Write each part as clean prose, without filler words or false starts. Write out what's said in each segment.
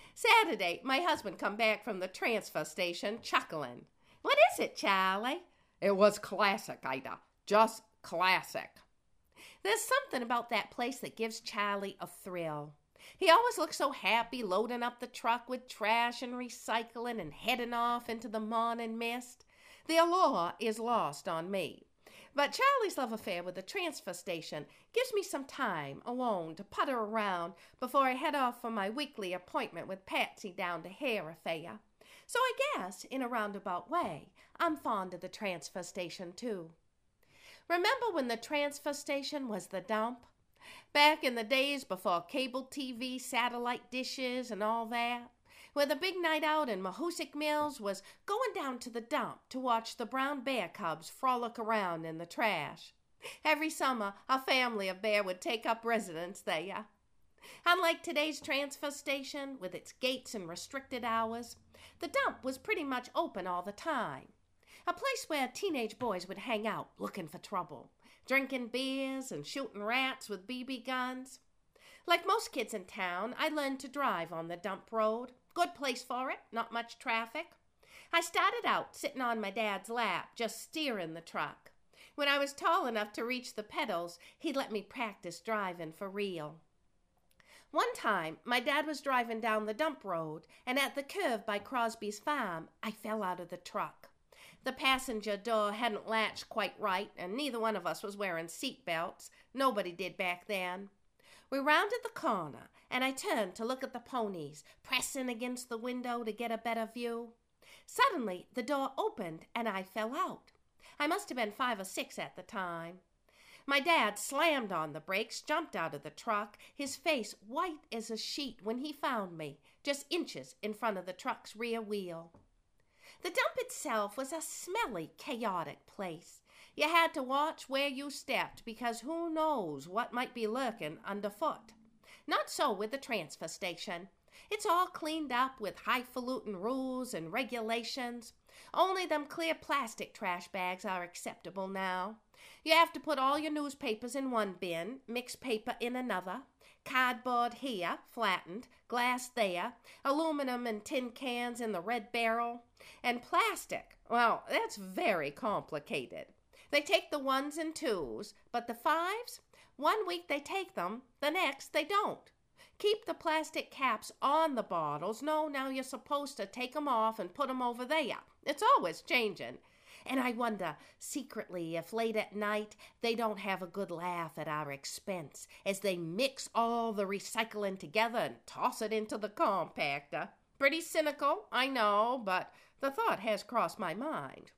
Saturday, my husband come back from the transfer station chuckling. What is it, Charlie? It was classic, Ida. Just classic. There's something about that place that gives Charlie a thrill. He always looks so happy loading up the truck with trash and recycling and heading off into the morning mist. The allure is lost on me. But Charlie's love affair with the transfer station gives me some time alone to putter around before I head off for my weekly appointment with Patsy down to Hair Fair. So I guess, in a roundabout way, I'm fond of the transfer station too. Remember when the transfer station was the dump? Back in the days before cable TV, satellite dishes, and all that, where the big night out in Mahoosic Mills was going down to the dump to watch the brown bear cubs frolic around in the trash. Every summer, a family of bear would take up residence there. Unlike today's transfer station, with its gates and restricted hours, the dump was pretty much open all the time. A place where teenage boys would hang out looking for trouble, drinking beers and shooting rats with BB guns. Like most kids in town, I learned to drive on the dump road. Good place for it, not much traffic. I started out sitting on my dad's lap, just steering the truck. When I was tall enough to reach the pedals, he'd let me practice driving for real. One time, my dad was driving down the dump road, and at the curve by Crosby's farm, I fell out of the truck. The passenger door hadn't latched quite right, and neither one of us was wearing seat belts. Nobody did back then. We rounded the corner, and I turned to look at the ponies, pressing against the window to get a better view. Suddenly, the door opened, and I fell out. I must have been 5 or 6 at the time. My dad slammed on the brakes, jumped out of the truck, his face white as a sheet when he found me, just inches in front of the truck's rear wheel. The dump itself was a smelly, chaotic place. You had to watch where you stepped because who knows what might be lurking underfoot. Not so with the transfer station. It's all cleaned up with highfalutin rules and regulations. Only them clear plastic trash bags are acceptable now. You have to put all your newspapers in one bin, mixed paper in another, cardboard here, flattened, glass there, aluminum and tin cans in the red barrel, and plastic. Well, that's very complicated. They take the 1s and 2s, but the 5s, one week they take them, the next they don't. Keep the plastic caps on the bottles. No, now you're supposed to take them off and put them over there. It's always changing. And I wonder, secretly, if late at night they don't have a good laugh at our expense as they mix all the recycling together and toss it into the compactor. Pretty cynical, I know, but the thought has crossed my mind.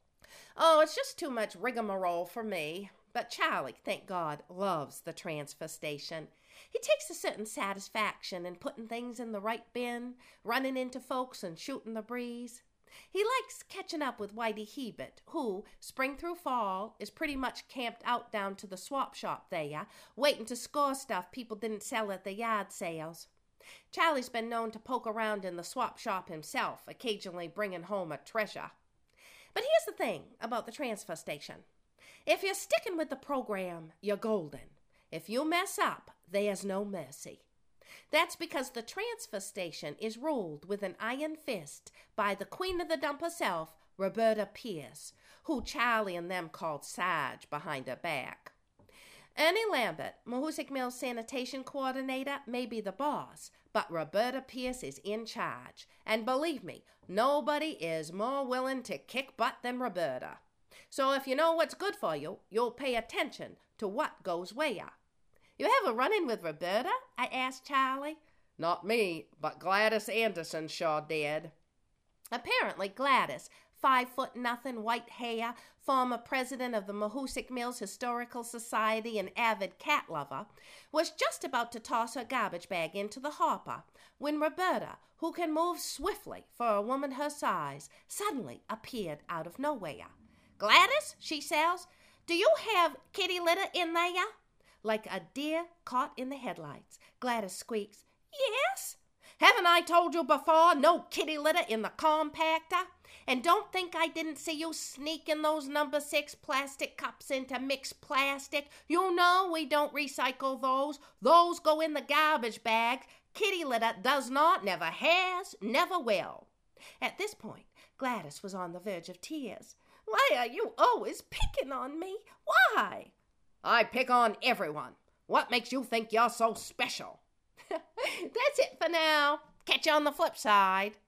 Oh, it's just too much rigmarole for me. But Charlie, thank God, loves the transfer station. He takes a certain satisfaction in putting things in the right bin, running into folks and shooting the breeze. He likes catching up with Whitey Hebert, who, spring through fall, is pretty much camped out down to the swap shop there, waiting to score stuff people didn't sell at the yard sales. Charlie's been known to poke around in the swap shop himself, occasionally bringing home a treasure. But here's the thing about the transfer station. If you're sticking with the program, you're golden. If you mess up, there's no mercy. That's because the transfer station is ruled with an iron fist by the queen of the dump herself, Roberta Pierce, who Charlie and them called Sarge behind her back. Ernie Lambert, Mahoosic Mills sanitation coordinator, may be the boss, but Roberta Pierce is in charge. And believe me, nobody is more willing to kick butt than Roberta. So if you know what's good for you, you'll pay attention to what goes where. You have a run-in with Roberta? I asked Charlie. Not me, but Gladys Anderson sure did. Apparently Gladys, 5'0", white hair, former president of the Mahoosic Mills Historical Society and avid cat lover, was just about to toss her garbage bag into the hopper when Roberta, who can move swiftly for a woman her size, suddenly appeared out of nowhere. Gladys, she says, do you have kitty litter in there? Like a deer caught in the headlights, Gladys squeaks, Yes? Haven't I told you before, no kitty litter in the compactor? And don't think I didn't see you sneaking those number 6 plastic cups into mixed plastic. You know we don't recycle those. Those go in the garbage bag. Kitty Litter does not, never has, never will." At this point, Gladys was on the verge of tears. "Why are you always picking on me? Why?" "I pick on everyone. What makes you think you're so special?" That's it for now. Catch you on the flip side.